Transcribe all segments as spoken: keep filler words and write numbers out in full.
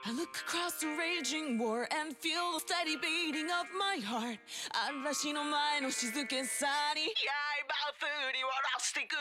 I look across the raging war and feel the steady beating of my heart 嵐の前の静けさに刃を振り下ろしていく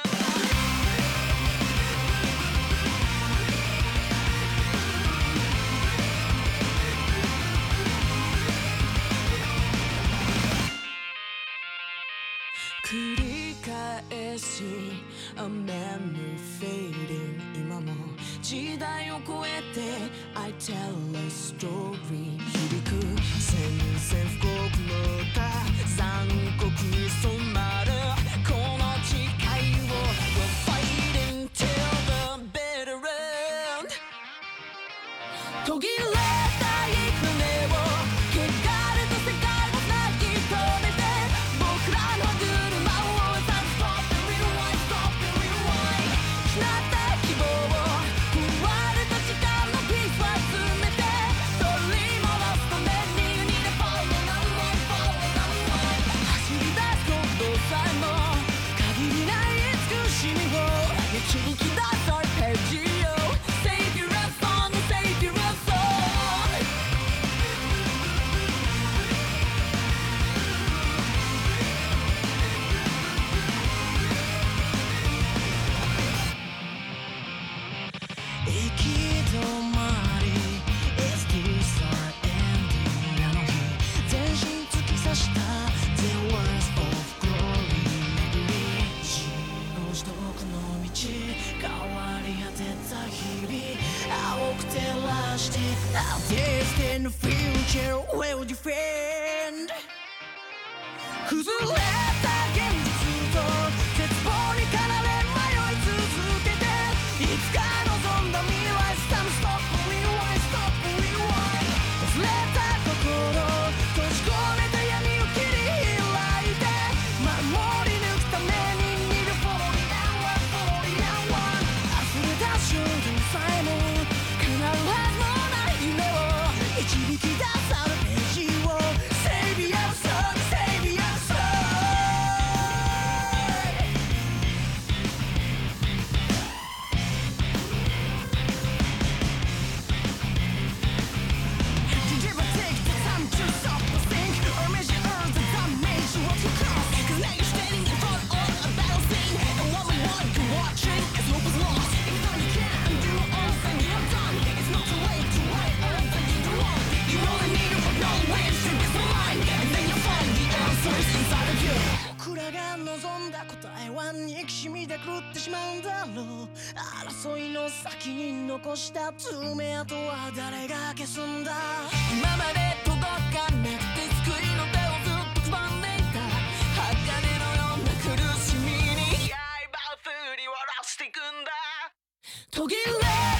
繰り返し A memory fading 今も時代を超えて I tell a story 響く宣戦布告の歌残酷に染まるこの誓いを We're fighting till the bitter end 途切れたい船を汚れた世界を泣き止めて僕らの車を Stop and rewind Stop and rewind 失った希望を壊れた時間のピースを集めて取り戻すために You need a falling unwind falling unwind 走り出すことさえも限りない慈しみを導き出すアルペジオ Save your song Save your song行き止まり Is this our ending あの日全身突き刺した The worst of glory 巡り死の地獄の道変わり果てた日々青く照らして Our distant future will defend 崩れた現実と絶望に駆られ迷い続けていつか望んだ未来 Time to stop and rewind Stop and rewind 忘れた心閉じ込めた闇を切り開いて守り抜くために Need a falling hour falling hour 溢れた衝動さえも叶うはずのない夢を導き出すアルペジオ Save your soul Save your soul Did you ever take the time to stop and think or measure the damage of your cause? 'Cause now you're standing in front of a battle scene and what we want you're watching as hope is lost. If all you can do all that you have done, it's not too late to right all that you do wrong. You only need to know ways to get the line, and then you'll find the answers inside of you. 僕らが望んだ答えは憎しみで狂ってしまうんだろう争いの先に残した爪痕は誰が消すんだ今まで届かなくて救いの手をずっとつまんでいた鋼のような苦しみに刃を振り下ろしていくんだ途切れ